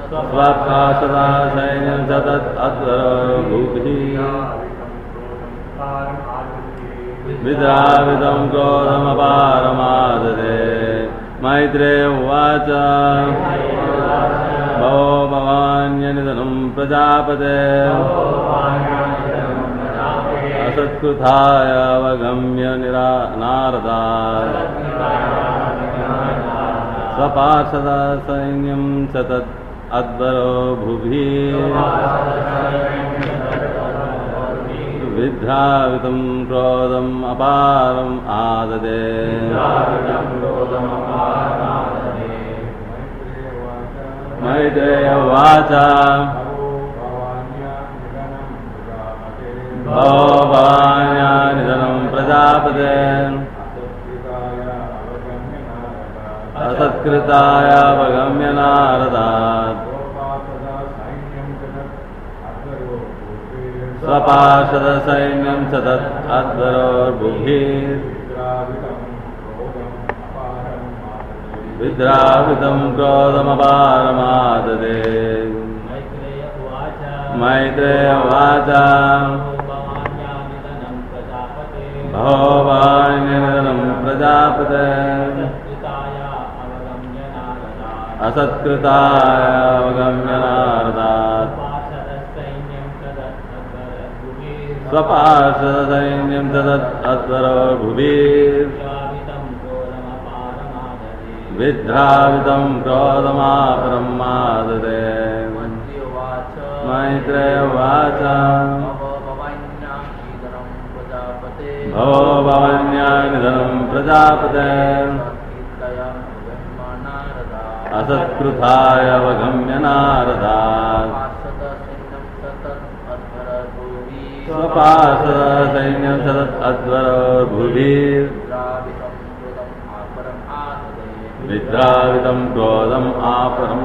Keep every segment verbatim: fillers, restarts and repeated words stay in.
स्वपाशदा सैन्यं सतत अध्वरो भूभिः विद्रावितं क्रोधमपारमाददे मैत्रेय उवाच भवो भवान्यनिधनं प्रजापते असत्कृताय अवगम्य निरा नारदात् स्वपार्षदा सैन्यं च तत् अध्वरो भुवि विद्रावितं क्रोधम् अपारम् आददे मैत्रेय उवाच भवो भवान्यनिधनं प्रजापते असत्कृताय अवगम्य नारदात् स्वपार्षद सैन्यं च तत् अध्वरोर्बुभिः विद्रावितं क्रोधमपारमाददे मैत्रेय उवाच भवो भवान्यनिधनं प्रजापते असत्कृताय अवगम्य नारदात् स्वपार्षदसैन्यं तत् अध्वरोर्भुवि विद्रावितं क्रोधमापरम् आददे मैत्रेय उवाच भवो भवान्यनिधनं प्रजापते असत्कृताय अवगम्य नारदात् स्वपार्षदसैन्यं च तत् अध्वरोर्भुवि विद्रावितं क्रोधम् आपरम्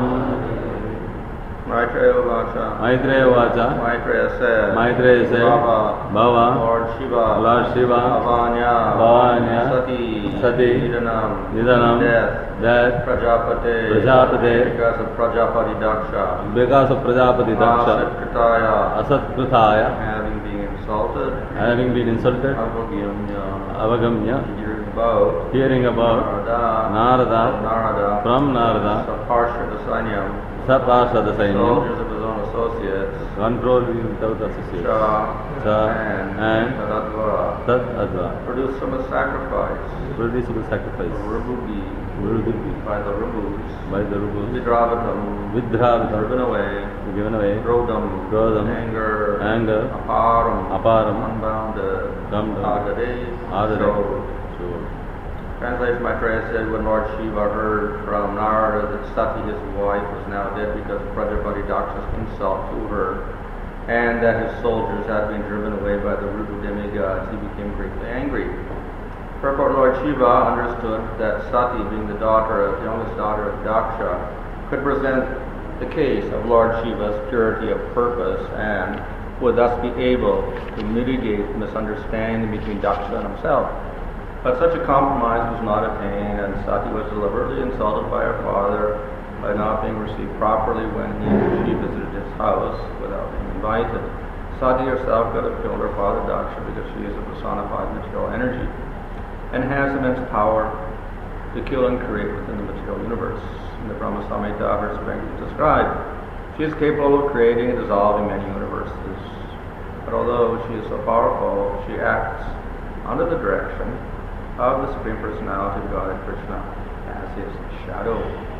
Maitreya Uvacha. Maitreya Uvacha. Maitreya said. Maitreya said. Bhava. Bhava. Lord Shiva. Lord Shiva. Bhavanya. Bhavanya. Sati. Sati. Nidanam. Nidanam. Death. Death. Prajapate. Prajapate. Because of Prajapati Daksha. Because of Prajapati Daksha. Asatkritaya. Asatkrutaya. Having been insulted. Having been insulted. Avagamya. Avagamya. Hearing about. Hearing about. Narada. Narada. Narada. From Narada. Saparshada Sanyam. Saparshada Sainyam. Soldiers of his own associates. Control without associates. Shah. Shah. And. And. Tadadvara. Tad Adva. Produced from a sacrifice. Producible sacrifice. Rububi. Rububi. By the Rubus. By the Rubus. Vidravatam. Vidravita. Driven away. Given away. Krodam. Krodam. Anger. Anger. Aparam. Aparam. Unbounded. Dumbed. Agade. Agade. Showed. Showed. Translation Maitreya said, when Lord Shiva heard from Narada that Sati, his wife, was now dead because of Prajapati Daksha's insult to her, and that his soldiers had been driven away by the Rubu demigods, he became greatly angry. Purport Lord Shiva understood that Sati, being the daughter of the youngest daughter of Daksha, could present the case of Lord Shiva's purity of purpose and would thus be able to mitigate misunderstanding between Daksha and himself. But such a compromise was not attained, and Sati was deliberately insulted by her father by not being received properly when he she visited his house without being invited. Sati herself could have killed her father Daksha because she is a personified material energy and has immense power to kill and create within the material universe. In the Brahma Samhita, her strength is described. She is capable of creating and dissolving many universes. But although she is so powerful, she acts under the direction of the Supreme Personality of Godhead Krishna as his shadow.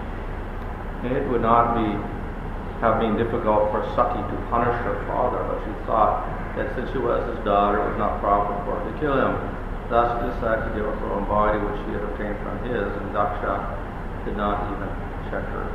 It would not be have been difficult for Sati to punish her father, but she thought that since she was his daughter, it was not proper for her to kill him. Thus she decided to give up her own body, which she had obtained from his, and Daksha did not even check her.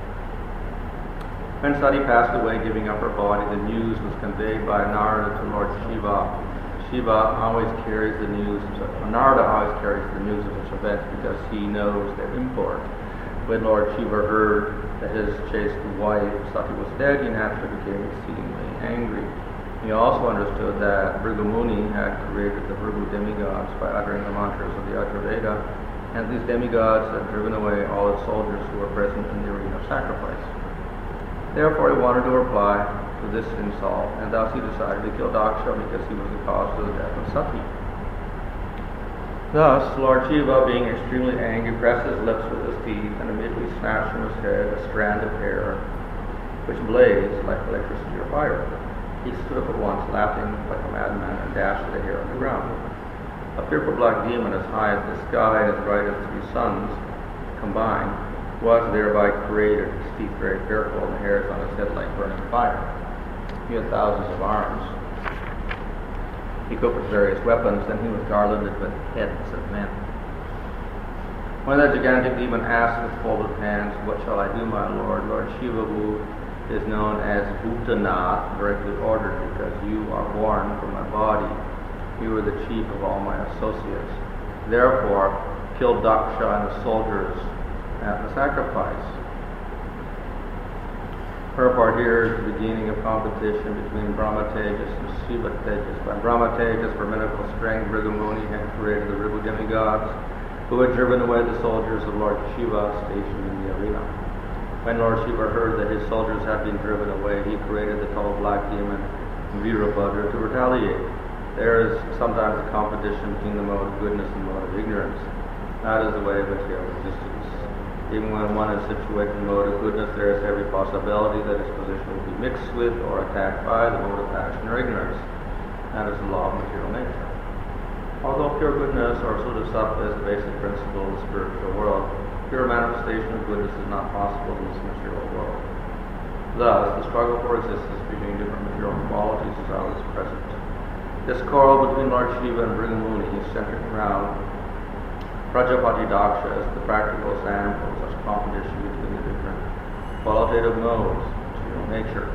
When Sati passed away, giving up her body, the news was conveyed by Narada to Lord Shiva. Shiva always carries the news, Narada always carries the news of such events because he knows their import. When Lord Shiva heard that his chaste wife, Sati, was dead, he naturally became exceedingly angry. He also understood that Bhrigu Muni had created the Bhrigu demigods by uttering the mantras of the Ajurveda, and these demigods had driven away all the soldiers who were present in the arena of sacrifice. Therefore he wanted to reply to this insult, and thus he decided to kill Daksha because he was the cause of the death of Sati. Thus, Lord Shiva, being extremely angry, pressed his lips with his teeth and immediately snatched from his head a strand of hair which blazed like electricity or fire. He stood up at once, laughing like a madman, and dashed the hair on the ground. A fearful black demon as high as the sky and as bright as three suns combined was thereby created, his teeth very fearful, and the hairs on his head like burning fire. He had thousands of arms. He cooked with various weapons, and he was garlanded with heads of men. When the gigantic demon asked with folded hands, "What shall I do, my lord?" Lord Shiva, who is known as Bhutanath, directly ordered, "Because you are born from my body, you are the chief of all my associates. Therefore, kill Daksha and the soldiers at the sacrifice." Purport here is the beginning of competition between Brahma Tejas and Shiva Tejas. By Brahma Tejas, for mythical strength, Bhrigu had created the river demigods who had driven away the soldiers of Lord Shiva stationed in the arena. When Lord Shiva heard that his soldiers had been driven away, he created the tall black demon Virabhadra to retaliate. There is sometimes a competition between the mode of goodness and the mode of ignorance. That is the way of material existence. Even when one is situated in the mode of goodness, there is every possibility that his position will be mixed with or attacked by the mode of passion or ignorance. That is the law of material nature. Although pure goodness, or Suddha-sattva, is the basic principle of the spiritual world, pure manifestation of goodness is not possible in this material world. Thus, the struggle for existence between different material qualities is always present. This quarrel between Lord Shiva and Bhrigu Muni is centered around Prajapati Daksha as the practical example of such competition between the different qualitative modes of material nature.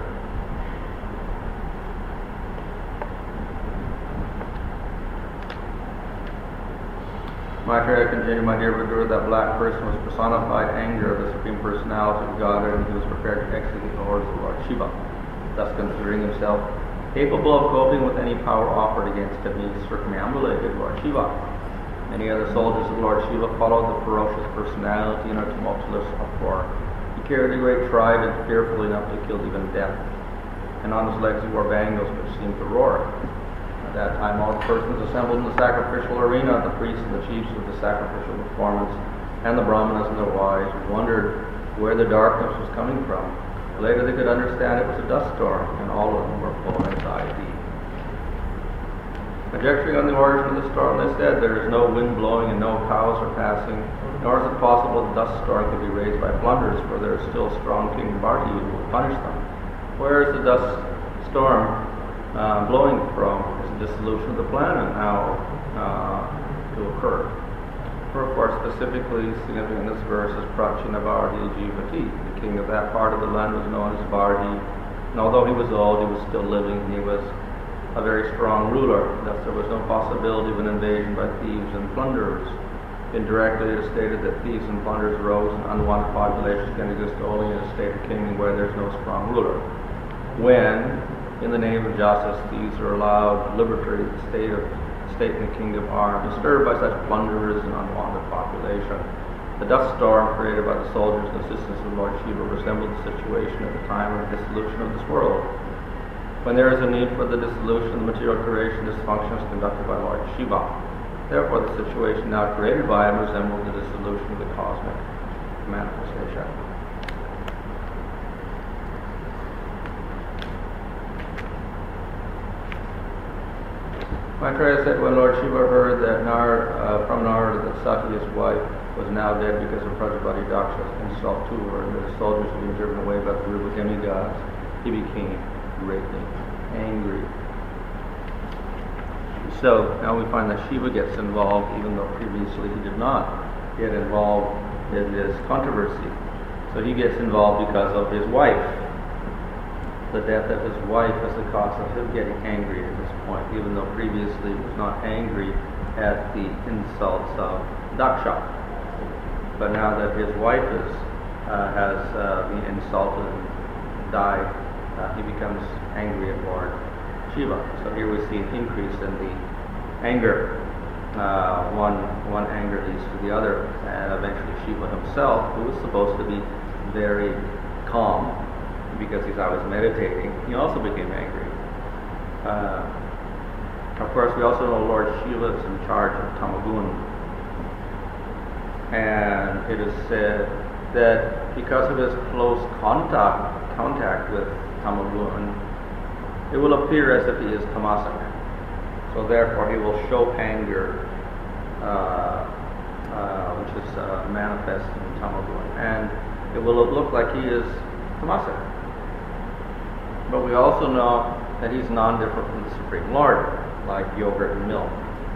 Maitreya continued, "My dear Vidura, that black person was personified anger of the Supreme Personality of Godhead, and he was prepared to execute the orders of Lord Shiva. Thus, considering himself capable of coping with any power offered against him, he circumambulated Lord Shiva. Many other soldiers of Lord Shiva followed the ferocious personality in a tumultuous uproar. He carried a great trident, fearful enough to kill even death, and on his legs he wore bangles which seemed to roar. At that time, all the persons assembled in the sacrificial arena, the priests and the chiefs of the sacrificial performance, and the brahmanas and their wives, wondered where the darkness was coming from. Later they could understand it was a dust storm, and all of them were full of anxiety. Conjecturing on the origin of the storm, they said, "There is no wind blowing and no cows are passing, nor is it possible the dust storm could be raised by plunderers, for there is still strong King Bharti who will punish them. Where is the dust storm uh, blowing from? Is the dissolution of the planet now uh, to occur?" For of course, specifically significant in this verse is Prachina Bharti Jivati. The king of that part of the land was known as Bharti, and although he was old, he was still living, he was a very strong ruler. Thus there was no possibility of an invasion by thieves and plunderers. Indirectly it is stated that thieves and plunderers rose and unwanted populations can exist only in a state of kingdom where there is no strong ruler. When, in the name of justice, thieves are allowed liberty, the state of state and the kingdom are disturbed by such plunderers and unwanted population. The dust storm created by the soldiers and assistants of Lord Shiva resembled the situation at the time of the dissolution of this world. When there is a need for the dissolution of the material creation, this function is conducted by Lord Shiva. Therefore, the situation now created by him resembles the dissolution of the cosmic manifestation. Maitreya said, when Lord Shiva heard that Nar, uh, from Narada that Sati, his wife, was now dead because of Prajapati Daksha's insult to her, and that his soldiers had been driven away by the river demigods, he became greatly angry. So now we find that Shiva gets involved, even though previously he did not get involved in this controversy. So he gets involved because of his wife. The death of his wife is the cause of him getting angry at this point, even though previously he was not angry at the insults of Daksha. But now that his wife is, uh, has uh, been insulted and died, uh, he becomes angry at Lord Shiva. So here we see an increase in the anger. Uh, one, one anger leads to the other, and eventually Shiva himself, who was supposed to be very calm, because he's always meditating, he also became angry. Uh, of course, we also know Lord Shiva is in charge of Tamagun. And it is said that because of his close contact, contact with Tamagun, it will appear as if he is tamasic. So therefore he will show anger, uh, uh, which is uh, manifest in Tamagun. And it will look like he is tamasic. But we also know that he's non-different from the Supreme Lord, like yogurt and milk.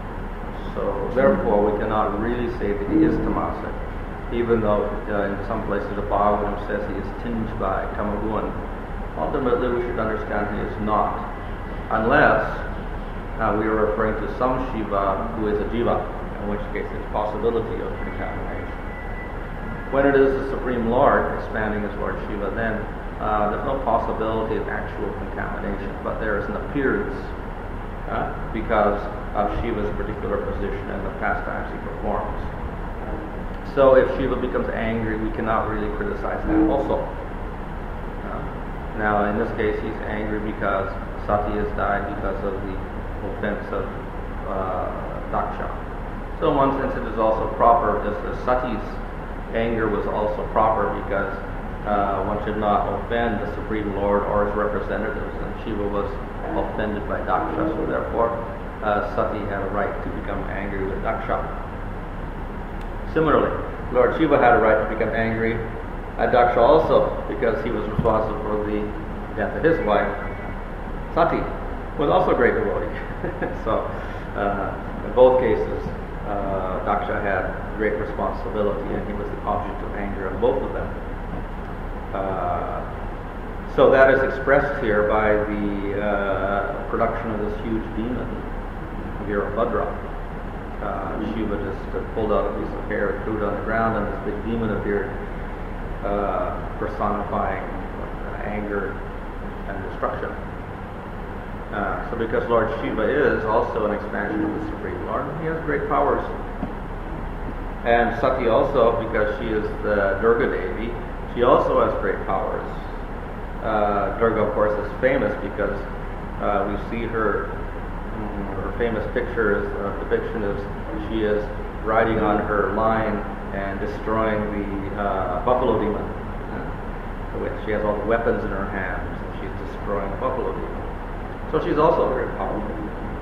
So therefore we cannot really say that he is tamasic, even though uh, in some places the Bhagavatam says he is tinged by Tamagun. Ultimately we should understand he is not, unless uh, we are referring to some Shiva who is a Jiva, in which case there's possibility of contamination. When it is the Supreme Lord expanding as Lord Shiva, then uh, there's no possibility of actual contamination, but there is an appearance uh, because of Shiva's particular position and the pastimes he performs. So if Shiva becomes angry, we cannot really criticize that also. Uh, now in this case he's angry because Sati has died because of the offense of uh, Daksha. So in one sense it is also proper, just as Sati's anger was also proper, because uh, one should not offend the Supreme Lord or his representatives, and Shiva was offended by Daksha, so therefore uh, Sati had a right to become angry with Daksha. Similarly, Lord Shiva had a right to become angry at Daksha also, because he was responsible for the death of his wife. Sati was also a great devotee. So uh, in both cases uh, Daksha had great responsibility, and he was the object of anger of both of them. Uh, so that is expressed here by the uh, production of this huge demon, Virabhadra. Uh, Shiva just uh, pulled out a piece of hair and threw it on the ground, and this big demon appeared, uh, personifying uh, anger and destruction. Uh, so because Lord Shiva is also an expansion of the Supreme Lord, he has great powers. And Sati also, because she is the Durga Devi, she also has great powers. Uh, Durga, of course, is famous because uh, we see her, her famous picture, is, uh, depiction is she is riding on her lion and destroying the uh, buffalo demon. Uh, she has all the weapons in her hands, and she's destroying the buffalo demon. So she's also very powerful.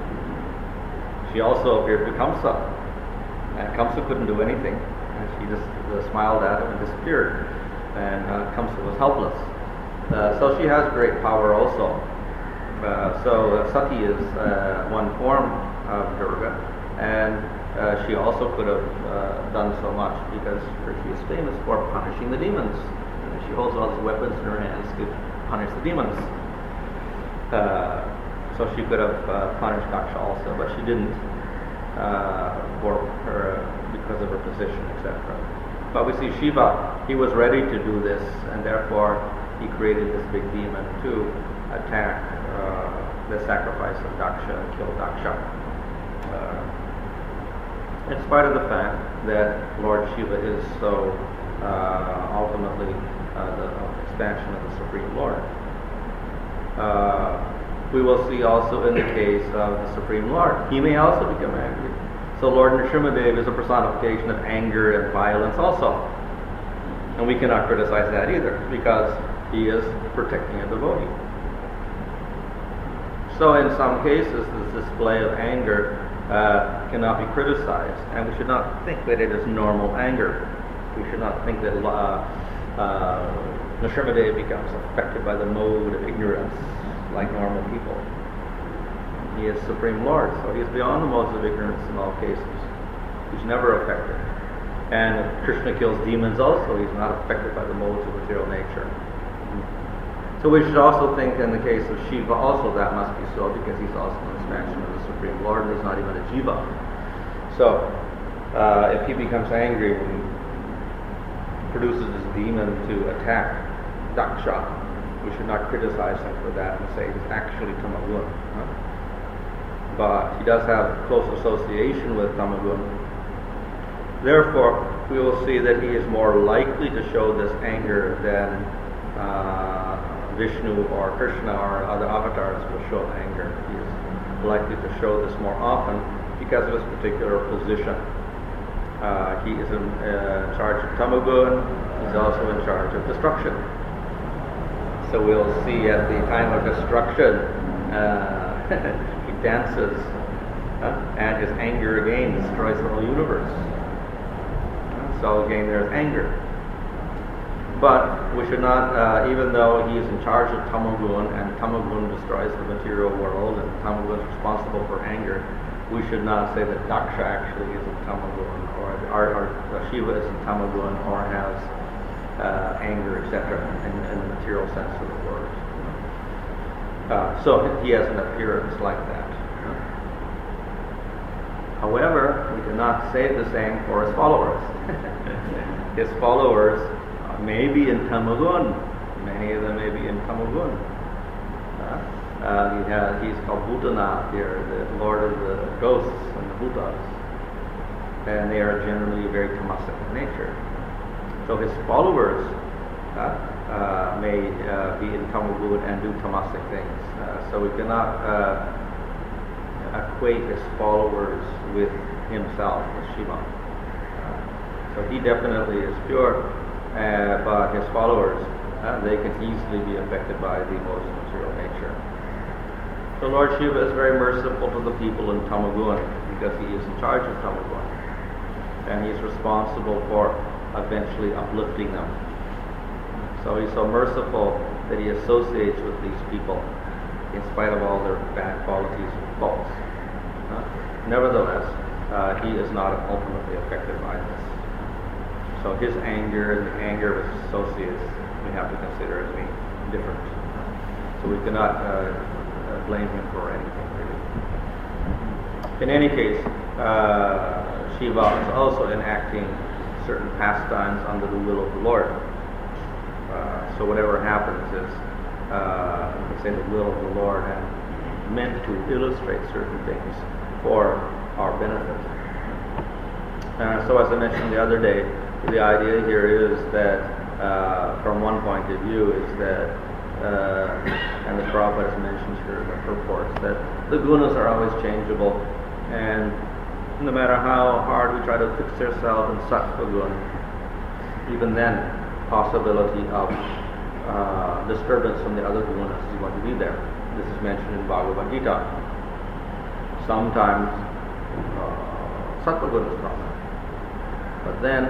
She also appeared to Kamsa, and Kamsa couldn't do anything, and she just uh, smiled at him and disappeared, and uh, Kamsa was helpless. Uh, so she has great power also. Uh, so uh, Sati is uh, one form of Durga, and uh, she also could have uh, done so much, because she is famous for punishing the demons. And she holds all these weapons in her hands to punish the demons. Uh, so she could have uh, punished Daksha also, but she didn't uh, for her, because of her position, et cetera. But we see Shiva, he was ready to do this, and therefore he created this big demon to attack uh, the sacrifice of Daksha and kill Daksha. Uh, in spite of the fact that Lord Shiva is so uh, ultimately uh, the expansion of the Supreme Lord. Uh, we will see also in the case of the Supreme Lord, he may also become angry. So Lord Nrsimhadev is a personification of anger and violence also. And we cannot criticize that either, because he is protecting a devotee. So in some cases, this display of anger uh, cannot be criticized, and we should not think that it is normal anger. We should not think that uh, uh, Nrsimhadev becomes affected by the mode of ignorance like normal people. He is Supreme Lord, so he is beyond the modes of ignorance in all cases. He's never affected. And if Krishna kills demons also, he's not affected by the modes of material nature. So we should also think in the case of Shiva also that must be so, because he's also an expansion of the Supreme Lord, and he's not even a Jiva. So uh, if he becomes angry when he produces his demon to attack Daksha, we should not criticize him for that and say he's actually Tamagun. Huh? But he does have close association with Tamagun. Therefore, we will see that he is more likely to show this anger than uh, Vishnu or Krishna or other avatars will show anger. He is likely to show this more often because of his particular position. Uh, he is in uh, charge of Tamagun. He's also in charge of destruction. So we'll see at the time of destruction, uh, he dances, uh, and his anger again destroys the whole universe. So again, there's anger. But we should not, uh, even though he is in charge of Tamagun, and Tamagun destroys the material world, and Tamagun is responsible for anger, we should not say that Daksha actually is in Tamagun, or, or, or Shiva is in Tamagun, or has uh, anger, et cetera, in, in the material sense of the word. Uh, so he has an appearance like that. However, we cannot say the same for his followers. His followers may be in Tamagun. Many of them may be in Tamagun. Uh, uh, he has, he's called Bhutanath here, the lord of the ghosts and the Bhutas. And they are generally very tamasic in nature. So his followers uh, uh, may uh, be in Tamagun and do tamasic things. Uh, so we cannot uh, equate his followers with himself, with Shiva. Uh, so he definitely is pure, uh, but his followers, uh, they can easily be affected by the emotional material nature. So Lord Shiva is very merciful to the people in Tamagun because he is in charge of Tamagun. And he is responsible for eventually uplifting them. So he's so merciful that he associates with these people in spite of all their bad qualities and faults. Uh, nevertheless, uh, he is not ultimately affected by this. So his anger and the anger of his associates we have to consider as being different. So we cannot uh, uh, blame him for anything really. In any case, uh, Shiva is also enacting certain pastimes under the will of the Lord. Uh, so whatever happens is Uh, you can say the will of the Lord and meant to illustrate certain things for our benefit. Uh, so as I mentioned the other day, the idea here is that uh, from one point of view is that, uh, and the Prabhupada has mentioned here in the purports, that the gunas are always changeable, and no matter how hard we try to fix ourselves in sattva guna, even then possibility of Uh, disturbance from the other gunas is going to be there. This is mentioned in Bhagavad Gita. Sometimes uh, sattva guna is prominent, but then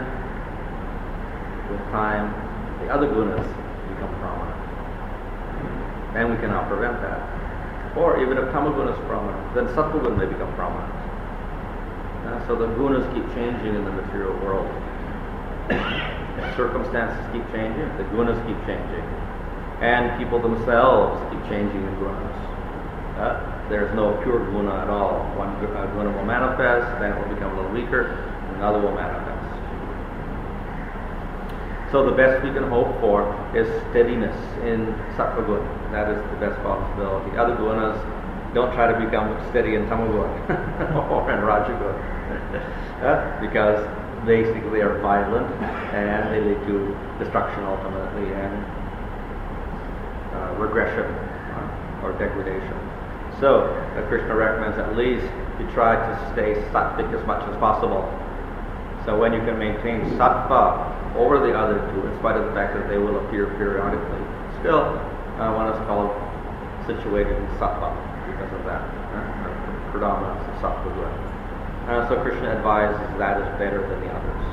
with time the other gunas become prominent, and we cannot prevent that. Or even if tamaguna is prominent, then sattva guna may become prominent. Uh, so the gunas keep changing in the material world. Circumstances keep changing, the gunas keep changing, and people themselves keep changing in gunas. Uh, there's no pure guna at all. One uh, guna will manifest, then it will become a little weaker, and another will manifest. So the best we can hope for is steadiness in sattva guna. That is the best possibility. Other gunas don't try to become steady in tamaguna or in rajaguna, uh, because basically they are violent and they lead to destruction ultimately and uh, regression uh, or degradation. So uh, Krishna recommends at least you try to stay sattvic as much as possible. So when you can maintain sattva over the other two, in spite of the fact that they will appear periodically, still uh, one is called situated in sattva because of that uh, predominance of sattva guna. Uh, so Krishna advises that is better than the others.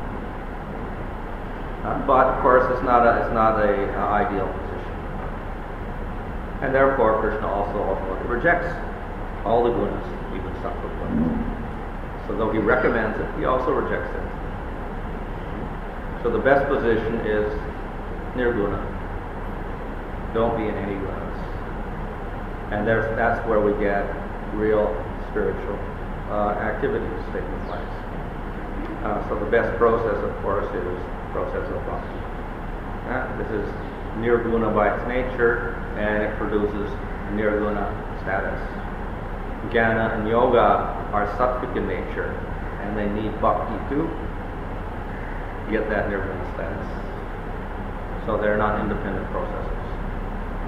Uh, but of course, it's not a it's not a uh, ideal position, and therefore Krishna also ultimately rejects all the gunas, even sattva gunas. So though he recommends it, he also rejects it. So the best position is nirguna. Don't be in any gunas, and there's that's where we get real spiritual Uh, activities taking place. Uh, so the best process, of course, is the process of bhakti. Uh, this is nirguna by its nature, and it produces nirguna status. Jnana and yoga are sattvic in nature, and they need bhakti to get that nirguna status. So they're not independent processes.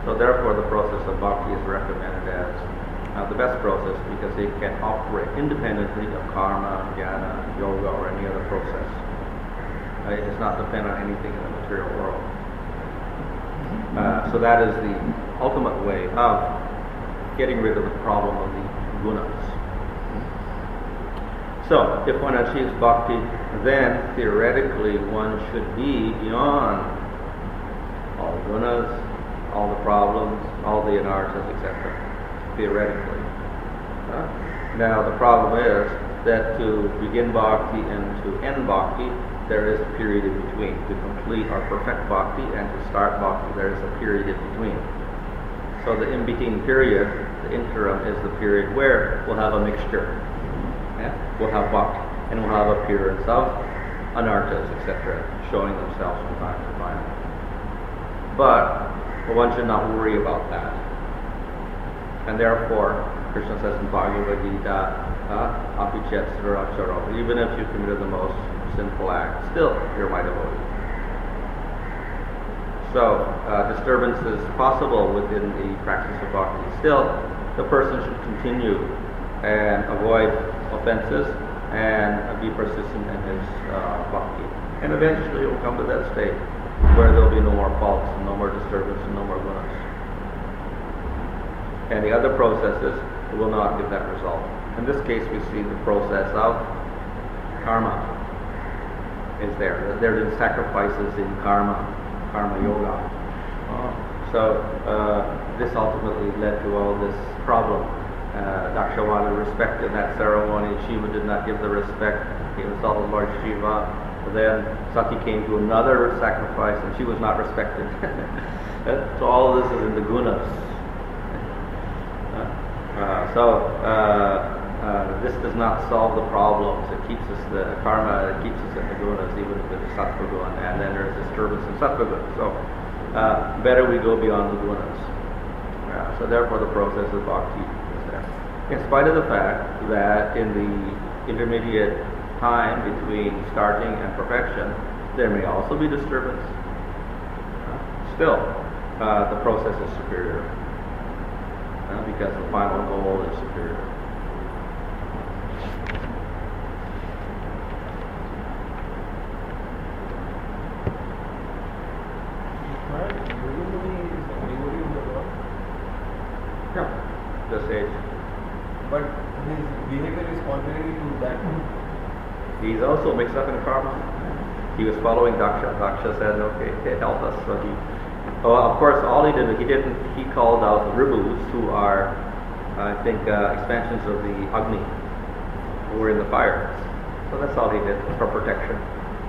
So therefore the process of bhakti is recommended as uh, the best process because it can operate independently of karma, jnana, yoga, or any other process. Uh, it does not depend on anything in the material world. Uh, so that is the ultimate way of getting rid of the problem of the gunas. So, if one achieves bhakti, then theoretically one should be beyond all the gunas, all the problems, all the anarthas, et cetera. Theoretically. Uh, now, the problem is that to begin bhakti and to end bhakti, there is a period in between. To complete or perfect bhakti and to start bhakti, there is a period in between. So the in-between period, the interim, is the period where we'll have a mixture. Yeah? We'll have bhakti, and we'll have appearance of anarthas, et cetera, showing themselves from time to time. But one should not worry about that. And therefore, Krishna says in Bhagavad Gita, apichet saracharo, even if you committed the most sinful act, still you're my devotee. So, uh, disturbance is possible within the practice of bhakti. Still, the person should continue and avoid offenses and be persistent in his uh, bhakti. And eventually he will come to that state where there will be no more faults, and no more disturbance, and no more gunas. And the other processes will not give that result. In this case, we see the process of karma is there. There are sacrifices in karma, karma yoga. Oh. So uh, this ultimately led to all this problem. Uh, Dakshawala respected that ceremony. Shiva did not give the respect. He insulted Lord Shiva. Then Sati came to another sacrifice, and she was not respected. So all of this is in the gunas. Uh, so uh, uh, this does not solve the problems. It keeps us the karma. It keeps us in the gunas, even if it's sattva guna, and then there's disturbance in sattva guna. So uh, better we go beyond the gunas. Uh, so therefore, the process of bhakti. In spite of the fact that in the intermediate time between starting and perfection, there may also be disturbance. Still, uh, the process is superior uh, because the final goal is superior. Yeah, this age. But his behavior is contrary to that. He's also mixed up in karma. He was following Daksha. Daksha said, okay, help us. So he, oh, of course, all he did, he didn't, he called out the Ribus, who are, I think, uh, expansions of the Agni, who were in the fire. So that's all he did for protection.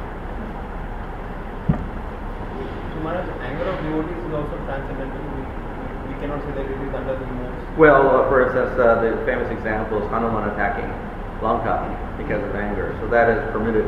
So, Maharaj, anger of devotees is also transcendental. We, we cannot say that it is under the moves. Well, uh, for instance, uh, the famous example is Hanuman attacking Lanka because of anger. So that is permitted.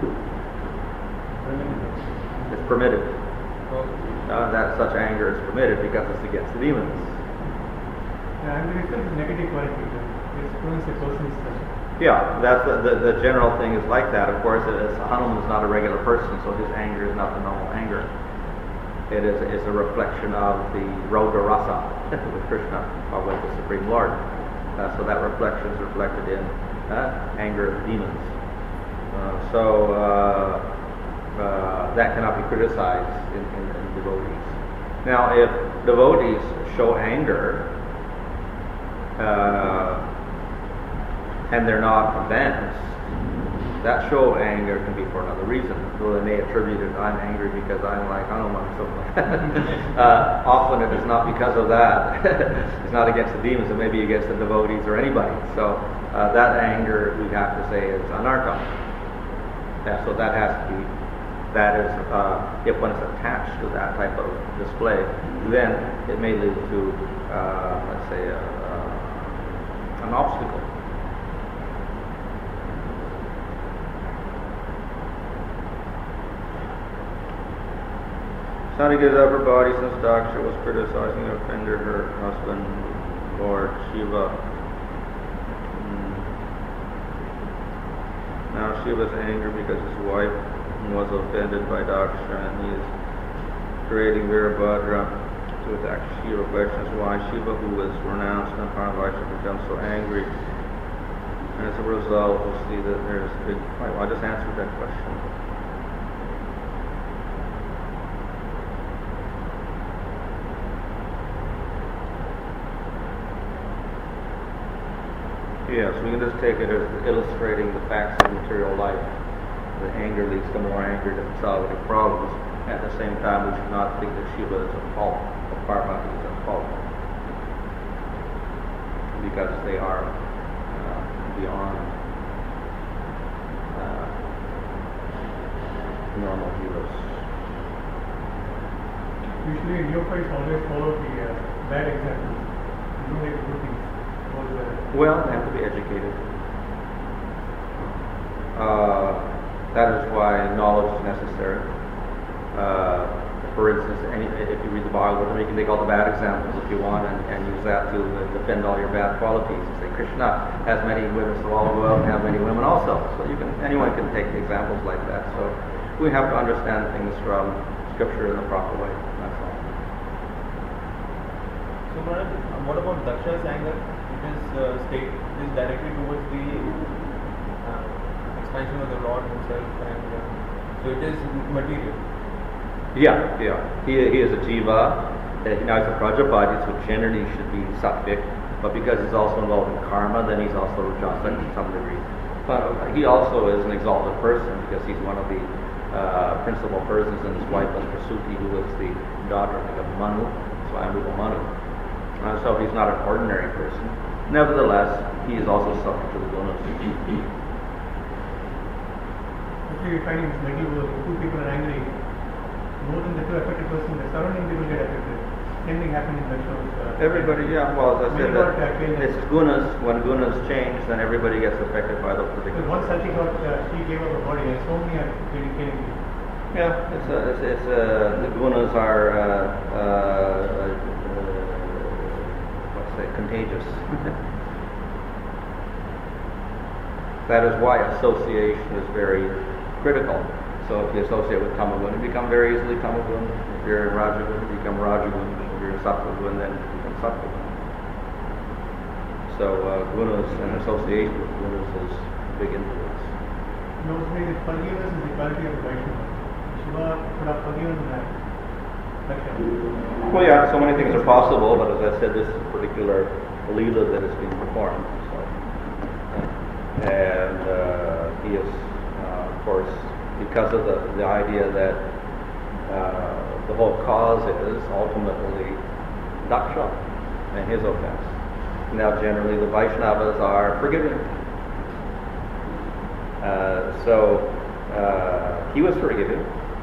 It's permitted. Uh, that such anger is permitted because it's against the demons. Yeah, anger itself is negative quality. It proves a person is such. Yeah, that's the, the, the general thing is like that. Of course, it is, Hanuman is not a regular person, so his anger is not the normal anger. It is, is a reflection of the Raudra Rasa with Krishna, or with the Supreme Lord. Uh, so that reflection is reflected in uh, anger of demons. Uh, so uh, uh, that cannot be criticized in, in, in devotees. Now, if devotees show anger uh, and they're not advanced, that show of anger can be for another reason. Though they may attribute it, I'm angry because I'm like Hanuman or something like that. uh, often it is not because of that. It's not against the demons, it may be against the devotees or anybody. So uh, that anger, we have to say, is anartha. Yeah, so that has to be, that is, uh, if one is attached to that type of display, then it may lead to, uh, let's say, a, uh, an obstacle. Sati gives up her body since Daksha was criticizing and offended her husband, Lord Shiva. Mm. Now Shiva's angry because his wife was offended by Daksha, and he is creating Virabhadra. to attack Shiva. Question is why Shiva, who was renounced in Paravaisha, becomes so angry. And as a result, we'll see that there's a big fight. Well, I just answered that question. Yes, we can just take it as illustrating the facts of material life. The anger leads to more anger to solve any problems. At the same time, we should not think that Shiva is at fault, or Parvati is at fault, because they are uh, beyond uh, normal heroes. Usually, neophytes always follow the uh, bad examples. You don't like good things. Or the Well, they have to be educated. Uh, that is why knowledge is necessary. Uh, for instance, any, if you read the Bhagavatam, you can take all the bad examples if you want and, and use that to uh, defend all your bad qualities. You say Krishna has many women, so I'll go out and have many women also. So you can, anyone can take examples like that. So we have to understand things from Scripture in the proper way. That's all. So, Maharaj, uh, what about Daksha's anger? It is uh, state it is directly towards the uh, expansion of the Lord Himself, and uh, so it is material. Yeah, yeah. He, he is a jiva. Uh, now he's a prajapati, so generally should be sattvic. But because he's also involved in karma, then he's also rajasic to some degree. But he also is an exalted person because he's one of the uh, principal persons, and his wife was Prasuti, who was the daughter of Manu, Swayambhuva Manu. Uh, so he's not an ordinary person. Nevertheless, he is also subject to the gunas. Actually, we find in this middle world, two people are angry. More than the two affected person, the surrounding people get affected. Same thing happened in Daksha. Uh, Everybody, yeah, well, as I said, Many got, uh, killed. it's gunas. When gunas change, then everybody gets affected by those Because particular. once Sati got, uh, she gave up her body, and so many are getting killing me. Yeah, it's a, it's, it's a, the gunas are, uh, uh, uh, what's say, contagious. That is why association is very critical. So if you associate with Tamagun, you become very easily Tamagun. If you're in Rajagun, you become Rajagun. If you're in Sattvagun, then you become Sattvagun. So uh, gunas and association with gunas is a big influence. And also, the forgiveness is the quality of the Vaishnava. Shiva could have forgiven that. Daksha. Well, yeah, so many things are possible, but as I said, this is a particular Leela that is being performed. So, uh, and uh, he is, uh, of course, because of the, the idea that uh, the whole cause is ultimately Daksha and his offense. Now, generally, the Vaishnavas are forgiving. Uh, so, uh, he was forgiving.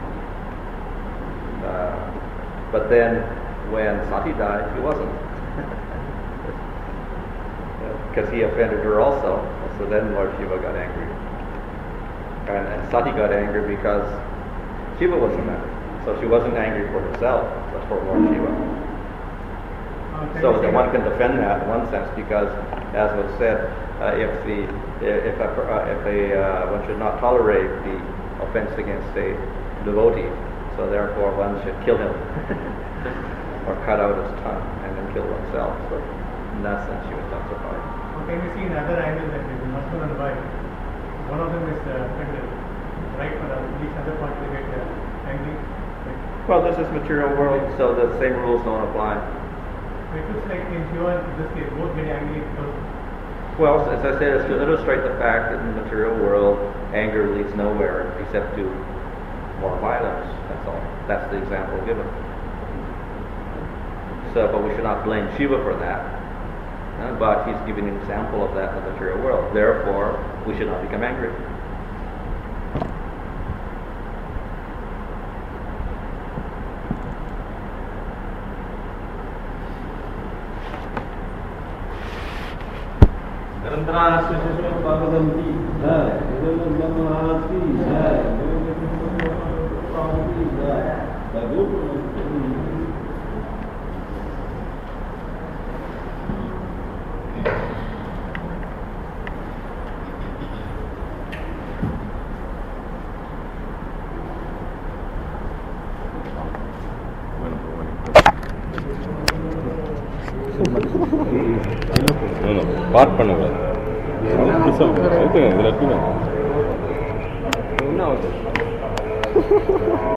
Uh, but then, when Sati died, he wasn't. Because he offended her also. So then Lord Shiva got angry. And, and Sati got angry because Shiva was offended. So she wasn't angry for herself, but for Lord Shiva. Uh, So that one can defend that in one sense, because, as was said, uh, if the if a, uh, if a uh, one should not tolerate the offense against a devotee, so therefore one should kill him or cut out his tongue and then kill oneself. So in that sense, she was justified. Okay, we see another angle that is the husband and wife. One of them is uh, offended, right? For the, each other party they get uh, angry. Like, Well, this is material world, so the same rules don't apply. it looks like in Shiva, in this case, both get angry because Well, as I said, it's to illustrate the fact that in the material world, anger leads nowhere except to more violence. That's all. That's the example given. So, but we should not blame Shiva for that. Uh, but he's giving an example of that in the material world. Therefore, we should not become angry. பார்ட் பண்ணக்கூடாது. Okay இதில் இருக்குங்க. என்ன ஆகுது?